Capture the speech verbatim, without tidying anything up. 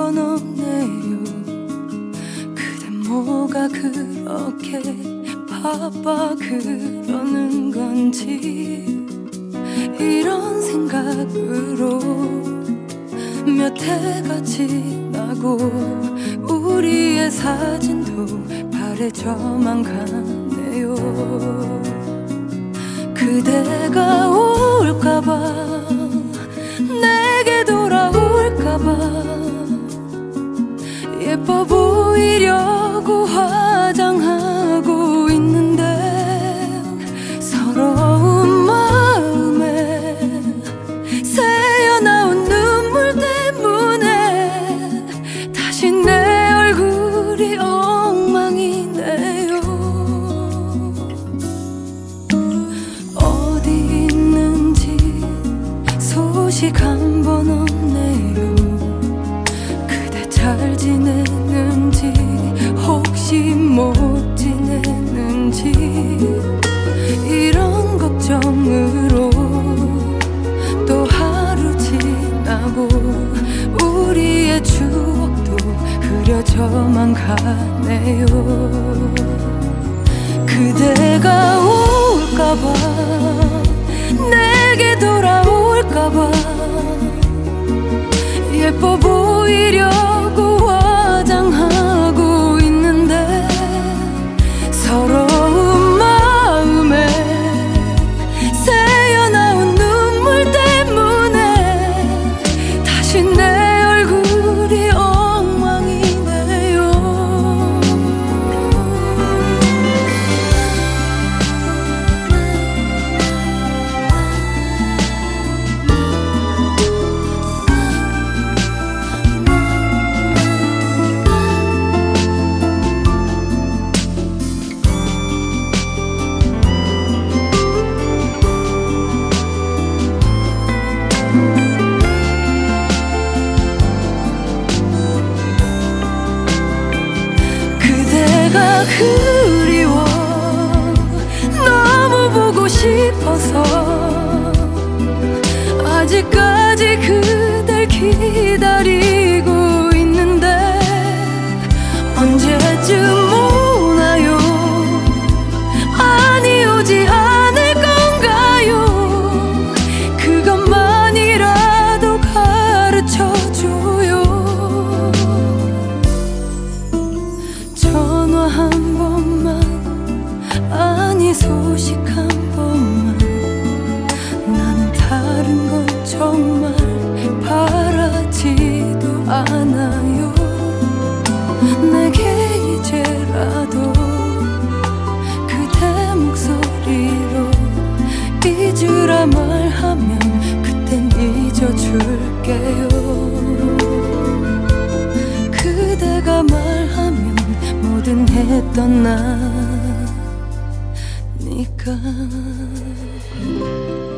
건 없네요. 그댄 뭐가 그렇게 바빠 그러는 건지 이런 생각으로 몇 해가 지나고 우리의 사진도 바래져만 가네요. 그대가 올까봐 내게 돌아올까봐 예뻐 보이려고 화장하고 있는데 서러운 마음에 새어나온 눈물 때문에 다시 내 얼굴이 엉망이네요. 어디 있는지 소식 한 번 없네요. 그대 잘 지내는지 혹시 못 지내는지 이런 걱정으로 또 하루 지나고 우리의 추억도 흐려져만 가네요. 그대가 올까봐 내게 돌아올까봐 예뻐 보이려고 화장하고 있는데 서러운 마음에 새어나온 눈물 때문에 다시 내 얼굴이 엉망이네요. 그대가 그리워 너무 보고 싶어서 아직까지 그댈 기다리고 있는데 언제쯤 오나요? 아니 오지 않을 건가요? 그것만이라도 가르쳐줘요. 전화 한 번만 아니 소식 한 번만 나는 다른 건 정말 바라지도 않아요. 내게 이제라도 그대 목소리로 잊으라 말하면 그땐 잊어줄게요. 그대가 말하면 뭐든 했던 나니까.